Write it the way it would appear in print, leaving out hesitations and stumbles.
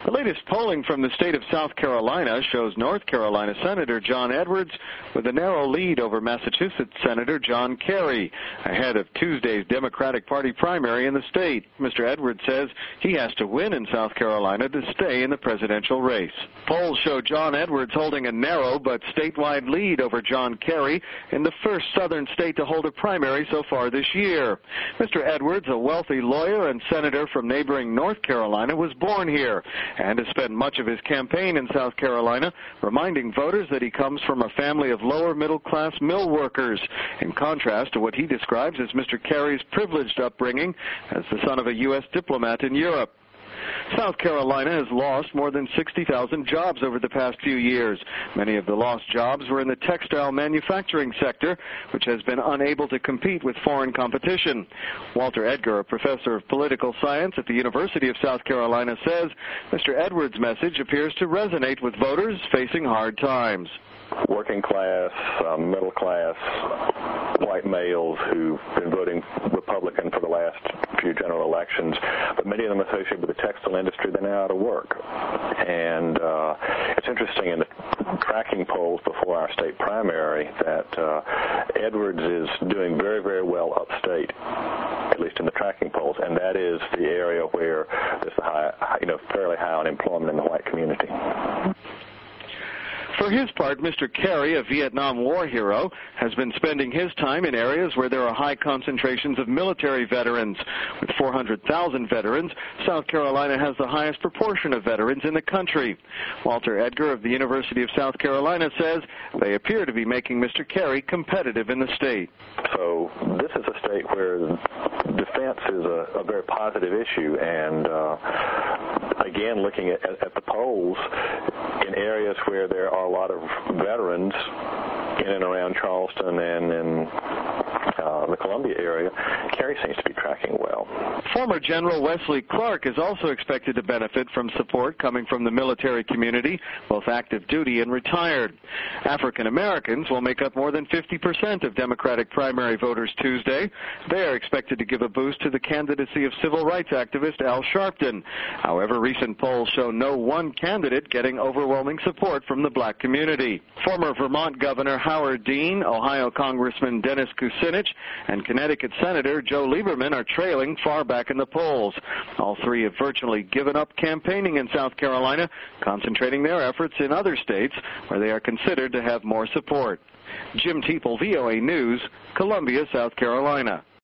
The latest polling from the state of South Carolina shows North Carolina Senator John Edwards with a narrow lead over Massachusetts Senator John Kerry, ahead of Tuesday's Democratic Party primary in the state. Mr. Edwards says he has to win in South Carolina to stay in the presidential race. Polls show John Edwards holding a narrow but statewide lead over John Kerry in the first southern state to hold a primary so far this year. Mr. Edwards, a wealthy lawyer and senator from neighboring North Carolina, was born here and has spent much of his campaign in South Carolina reminding voters that he comes from a family of lower middle-class mill workers, in contrast to what he describes as Mr. Kerry's privileged upbringing as the son of a U.S. diplomat in Europe. South Carolina has lost more than 60,000 jobs over the past few years. Many of the lost jobs were in the textile manufacturing sector, which has been unable to compete with foreign competition. Walter Edgar, a professor of political science at the University of South Carolina, says Mr. Edwards' message appears to resonate with voters facing hard times. Working class, middle class, white males who've been voting Republican for the last few general elections, but many of them associated with the textile industry, they're now out of work. And it's interesting in the tracking polls before our state primary that Edwards is doing very, very well upstate, at least in the tracking polls, and that is the area where there's fairly high unemployment in the white community. For his part, Mr. Kerry, a Vietnam War hero, has been spending his time in areas where there are high concentrations of military veterans. With 400,000 veterans, South Carolina has the highest proportion of veterans in the country. Walter Edgar of the University of South Carolina says they appear to be making Mr. Kerry competitive in the state. So this is a state where defense is a very positive issue, and again, looking at the polls, in areas where there are a lot of veterans in and around Charleston and in the Columbia area, Kerry seems to be tracking well. Former General Wesley Clark is also expected to benefit from support coming from the military community, both active duty and retired. African Americans will make up more than 50% of Democratic primary voters Tuesday. They are expected to give a boost to the candidacy of civil rights activist Al Sharpton. However, recent polls show no one candidate getting overwhelming support from the black community. Former Vermont Governor Howard Dean, Ohio Congressman Dennis Kucinich, and Connecticut Senator Joe Lieberman are trailing far back in the polls. All three have virtually given up campaigning in South Carolina, concentrating their efforts in other states where they are considered to have more support. Jim Teeple, VOA News, Columbia, South Carolina.